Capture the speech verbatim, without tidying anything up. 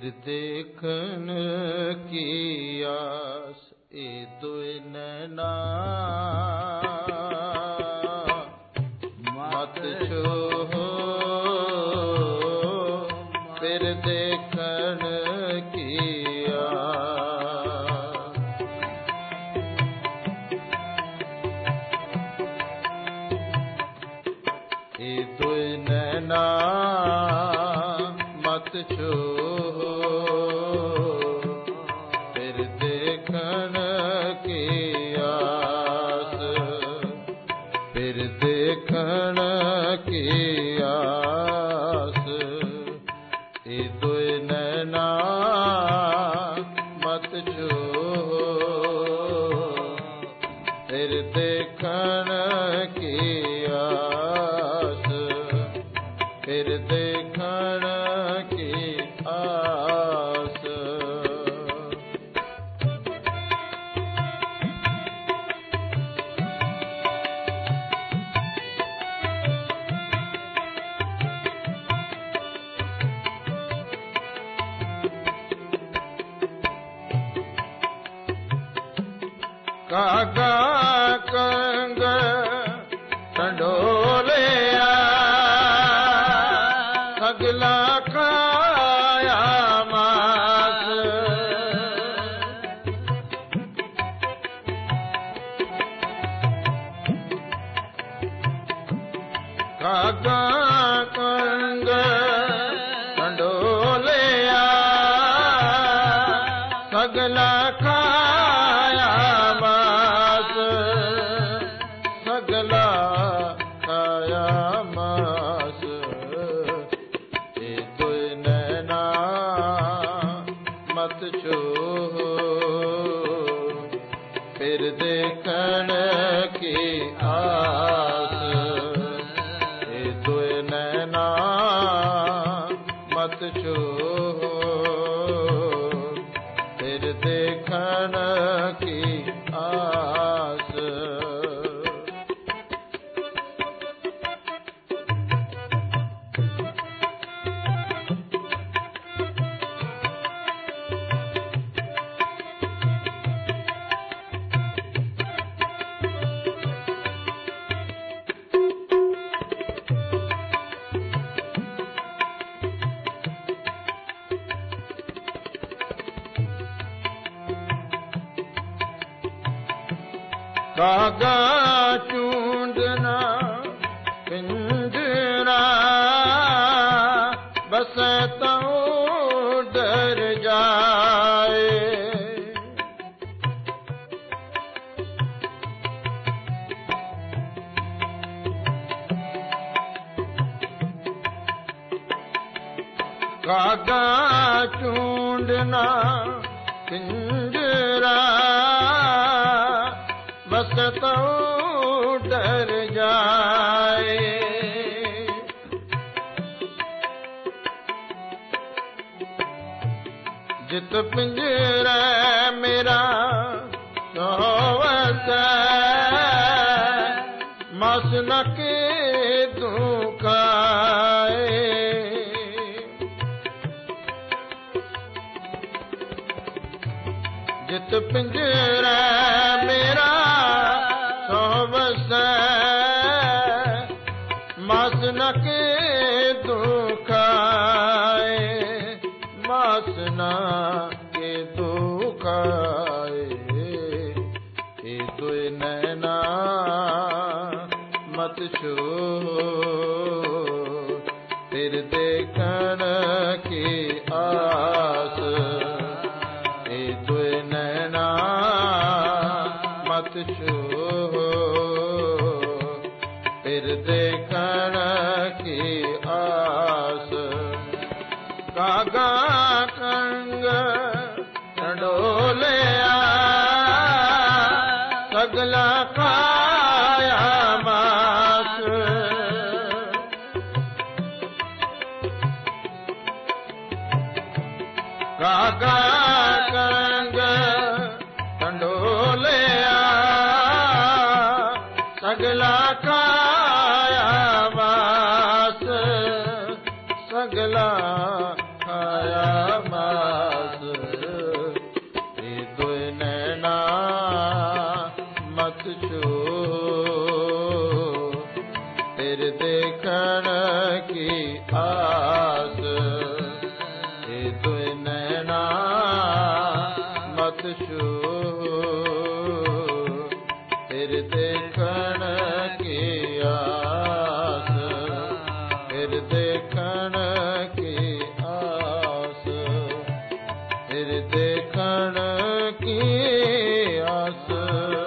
ਦੇਖਣ ਕੀ ਆਸ ਏ ਦੁਇ ਨੈਣਾ ਮਤ ਛੋਹੋ ਫਿਰ ਦੇਖਣ ਕੀ ਆਸ ਏ ਦੁਇ ਨੈਣਾ ਮਤ ਛੋਹੋ ਫਿਰ ਦੇਖਣ ਕੀ ਆਸ ਫਿਰ ਦੇਖਣ ਕੀ ਆਸ ਏ ਦੁਇ ਨੈਣਾ ਮਤ ਛੋਹੋ ਫਿਰ ਦੇਖਣ ਕੀ ਆਸ ਫਿਰ ਦੇਖਣ ਕੀ ਆਸ ਕਾਗਾ ਕੰਗ ਢੰਡੋਲਿਆ ਸਗਲਾ ਖਾਇਆ ਮਾਸ ਕਾਗਾ ਕੰਗ ਢੰਡੋਲਿਆ ਸਗਲਾ ਖਾਇਆ ਮਾਸ ਸਗਲਾ ਖਾਇਆ ਮਾਸ ਏ ਦੁਇ ਨੈਣਾ ਮਤ ਛੋਹੋ ਫਿਰ ਦੇਖਣ ਕੀ ਆਸ ਏ ਦੁਇ ਨੈਣਾ ਮਤ ਛੋਹੋ ਫਿਰ ਦੇਖਣ ਕੀ ਆਸ ਕਾਗਾ ਚੂੰਡਨਾ ਪਿੰਜਰਾ ਬਸੈ ਤਉ ਡਰ ਜਾਏ ਕਾਗਾ ਚੂੰਡਨਾ ਪਿੰਜਰਾ ਬਸ ਤਉ ਡਰ ਜਾਏ ਜਿਤ ਪਿੰਜਰਾ ਮੇਰਾ ਸੋਵਸੈ ਮਸ ਨ ਕੇ ਦੁਖਾਏ ਜਿਤ ਪਿੰਜਰਾ ਮੇਰਾ ਸੋਵਸੈ ਮਸ ਨ ਕੇ ਦੁਖਾਏ ਮਸ ਨ ਕੇ ਦੁਖਾਏ ਏ ਦੁਇ ਨੈਣਾ ਮਤ ਛੋਹੋ ਫਿਰ ਦੇਖਣ ਕੀ ਆਸ ਏ ਦੁਇ ਨੈਣਾ ਮਤ ਛੋਹੋ ਫਿਰ ਦੇਖਣ ਕੀ ਆਸ ਕਾਗਾ ਕੰਗ ਢੰਡੋਲਿਆ ਸਗਲਾ ਖਾਇਆ ਮਾਸ ਕਾਗਾ ਕੰਗ ਢੰਡੋਲਿਆ ਸਗਲਾ ਖਾਇਆ ਮਾਸ ਸਗਲਾ ਖਾਇਆ ਮਾਸ ਦੇਖਣ ਕੀ ਆਸ, ਇਹ ਦੁਇ ਨੈਣਾ ਮਤ ਛੂ, ਫਿਰ ਦੇਖਣ ਕੀ ਆਸ, ਫਿਰ ਦੇਖਣ ਕੀ ਆਸ, ਫਿਰ ਦੇਖਣ ਕੀ ਆਸ।